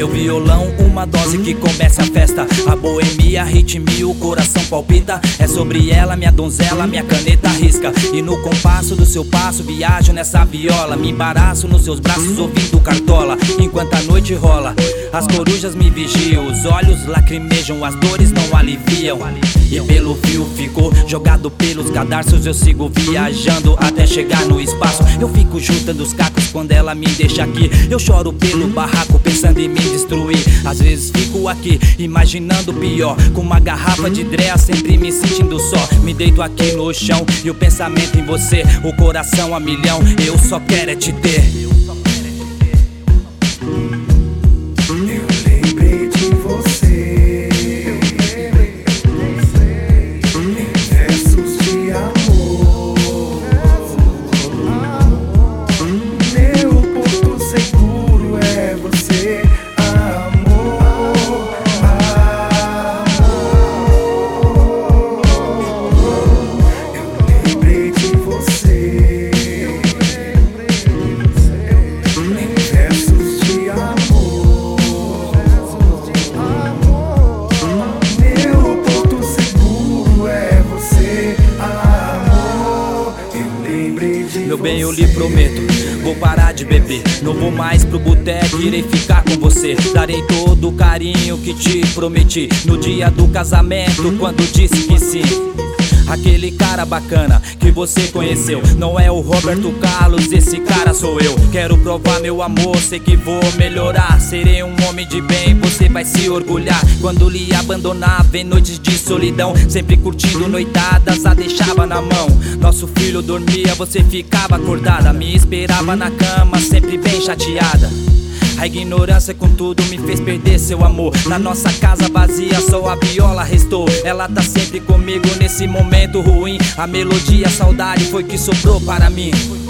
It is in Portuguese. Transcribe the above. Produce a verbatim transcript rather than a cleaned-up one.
Meu violão, uma dose que comece a festa. A boemia ritmia, o coração palpita. É sobre ela, minha donzela, minha caneta risca. E no compasso do seu passo viajo nessa viola. Me embaraço nos seus braços ouvindo Cartola. Enquanto a noite rola, as corujas me vigiam. Os olhos lacrimejam, as dores não aliviam. E pelo fio ficou jogado pelos cadarços. Eu sigo viajando até chegar no espaço. Eu fico juntando os cacos quando ela me deixa aqui. Eu choro pelo barraco pensando em me destruir. Às vezes fico aqui imaginando o pior, com uma garrafa de Drea sempre me sentindo só. Me deito aqui no chão e o pensamento em você, o coração a milhão. Eu só quero é te ter. Meu bem, eu lhe prometo, vou parar de beber. Não vou mais pro boteco, irei ficar com você. Darei todo o carinho que te prometi no dia do casamento, quando disse que sim. Aquele cara bacana que você conheceu não é o Roberto Carlos, esse cara sou eu. Quero provar meu amor, sei que vou melhorar. Serei um homem de bem, você vai se orgulhar. Quando lhe abandonava em noites de solidão, sempre curtindo noitadas, a deixava na mão. Nosso filho dormia, você ficava acordada, me esperava na cama, sempre bem chateada. A ignorância com tudo me fez perder seu amor. Na nossa casa vazia só a viola restou. Ela tá sempre comigo nesse momento ruim. A melodia, a saudade foi que sobrou para mim.